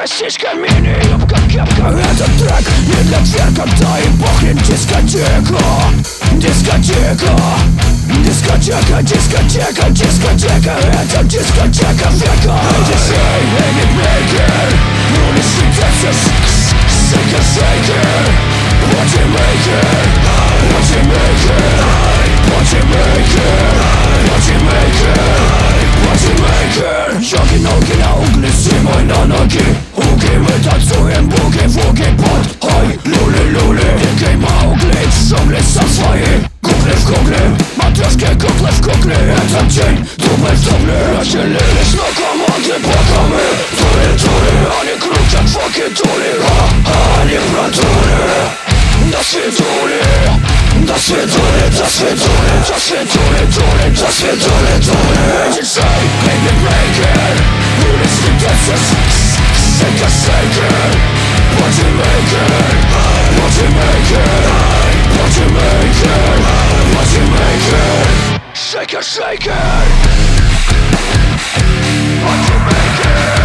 сиська, мини-юбка, кепка. Этот трек не для тех, когда им пахнет дискотека. Дискотека, дискотека, дискотека, дискотека. Это дискотека века. DJ, hitmaker, уличный Texas, shaker, shaker. Partymaker, partymaker, partymaker, partymaker, partymaker. Jogi-ноги на угли, зимой на ноги. Уги, мы танцуем буги-вуги под ой, люли-люли. Дикий Маугли в джунгли сам свои. Кукли в кукле, матрешки, куклы в кукле. Этот день, дубль в дубле. Разделились на команды боками. Тури-тури, они крутят фоки-тури. Они продули. До свидули, до свидули, до свидули, до свидули, дули, до свидули, дули. DJ, hitmaker, уличный Texas, shaker, shaker. Partymaker, partymaker, partymaker, partymaker. Shaker, shaker. Partymaker.